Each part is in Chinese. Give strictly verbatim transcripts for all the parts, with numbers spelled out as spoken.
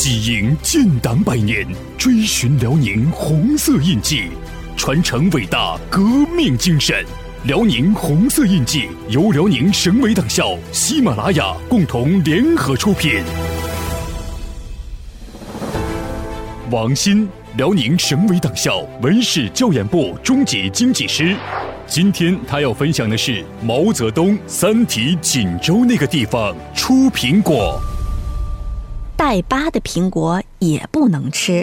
喜迎建党百年，追寻辽宁红色印记，传承伟大革命精神。辽宁红色印记由辽宁省委党校、喜马拉雅共同联合出品。王鑫，辽宁省委党校文史教研部中级经济师。今天他要分享的是毛泽东三体锦州那个地方出苹果。 带疤的苹果也不能吃。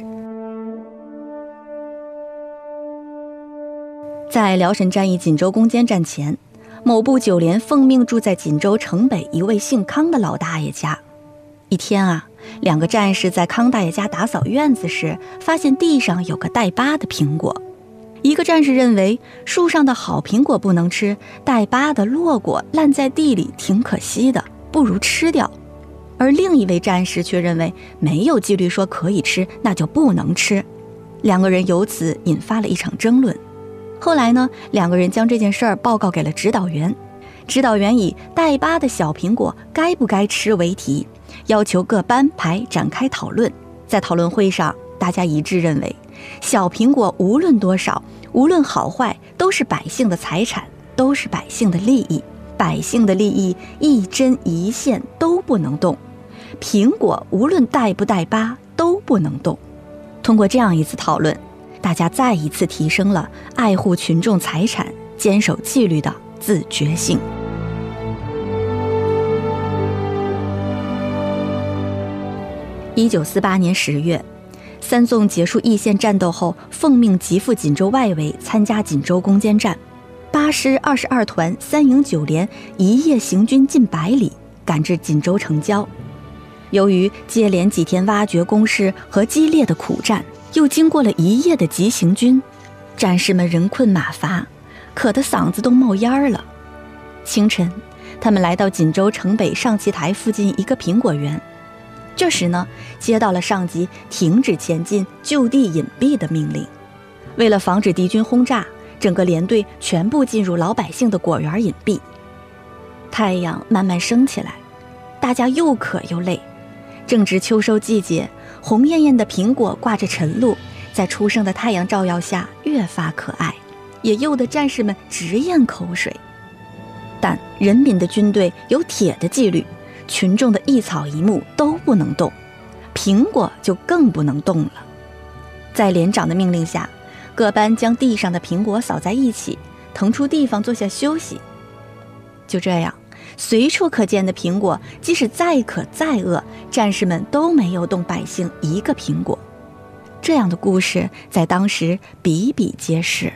在辽沈战役锦州攻坚战前，某部九连奉命住在锦州城北一位姓康的老大爷家。一天啊，两个战士在康大爷家打扫院子时，发现地上有个带疤的苹果。一个战士认为树上的好苹果不能吃，带疤的落果烂在地里挺可惜的，不如吃掉。而另一位战士却认为没有纪律说可以吃，那就不能吃。两个人由此引发了一场争论。后来呢，两个人将这件事儿报告给了指导员。指导员以带疤的小苹果该不该吃为题，要求各班排展开讨论。在讨论会上，大家一致认为小苹果无论多少，无论好坏，都是百姓的财产，都是百姓的利益。百姓的利益一针一线都不能动，苹果无论带不带疤都不能动。通过这样一次讨论，大家再一次提升了爱护群众财产、坚守纪律的自觉性。一九四八年十月，三纵结束易县战斗后，奉命急赴锦州外围参加锦州攻坚战。八师二十二团三营九连一夜行军近百里，赶至锦州城郊。由于接连几天挖掘工事和激烈的苦战，又经过了一夜的急行军，战士们人困马乏，渴得嗓子都冒烟了。清晨，他们来到锦州城北上旗台附近一个苹果园。这时呢，接到了上级停止前进、就地隐蔽的命令。为了防止敌军轰炸，整个连队全部进入老百姓的果园隐蔽。太阳慢慢升起来，大家又渴又累。正值秋收季节，红艳艳的苹果挂着晨露，在初升的太阳照耀下越发可爱，也诱得战士们直咽口水。但人民的军队有铁的纪律，群众的一草一木都不能动，苹果就更不能动了。在连长的命令下，各班将地上的苹果扫在一起，腾出地方坐下休息。就这样，随处可见的苹果，即使再渴再饿，战士们都没有动百姓一个苹果。这样的故事在当时比比皆是。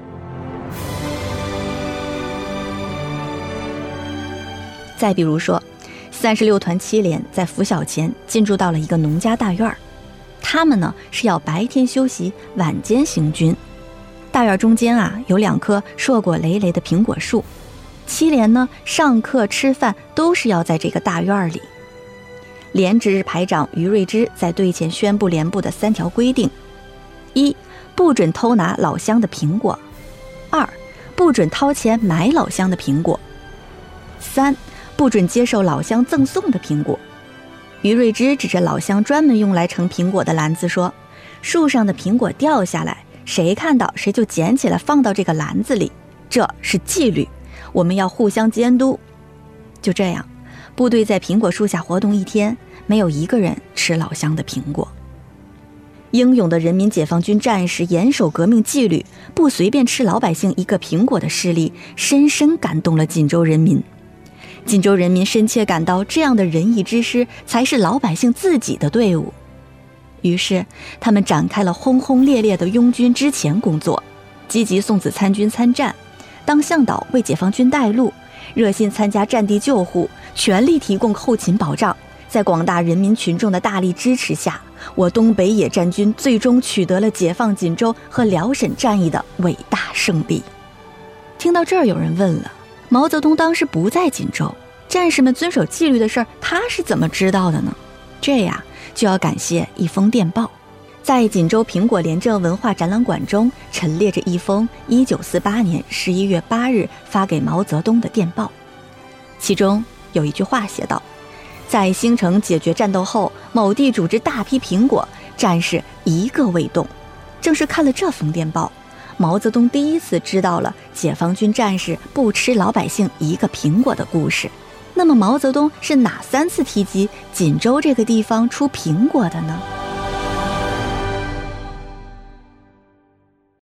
再比如说，三十六团七连在拂晓前进驻到了一个农家大院儿。他们呢是要白天休息，晚间行军。大院中间啊有两棵硕果累累的苹果树，七连呢上课吃饭都是要在这个大院里。连值日排长于瑞之在队前宣布连部的三条规定：一、不准偷拿老乡的苹果；二、不准掏钱买老乡的苹果；三、不准接受老乡赠送的苹果。于瑞之指着老乡专门用来盛苹果的篮子说，树上的苹果掉下来，谁看到谁就捡起来放到这个篮子里，这是纪律，我们要互相监督。就这样，部队在苹果树下活动一天，没有一个人吃老乡的苹果。英勇的人民解放军战士严守革命纪律，不随便吃老百姓一个苹果的事例，深深感动了锦州人民。锦州人民深切感到，这样的仁义之师才是老百姓自己的队伍。于是他们展开了轰轰烈烈的拥军之前工作，积极送子参军参战，当向导为解放军带路，热心参加战地救护，全力提供后勤保障。在广大人民群众的大力支持下，我东北野战军最终取得了解放锦州和辽沈战役的伟大胜利。听到这儿，有人问了，毛泽东当时不在锦州，战士们遵守纪律的事儿，他是怎么知道的呢？这呀，就要感谢一封电报。在锦州苹果廉政文化展览馆中陈列着一封一九四八年十一月八日发给毛泽东的电报，其中有一句话写道： 在兴城解决战斗后，某地组织大批苹果，战士一个未动。正是看了这封电报，毛泽东第一次知道了解放军战士不吃老百姓一个苹果的故事。那么毛泽东是哪三次提及锦州这个地方出苹果的呢？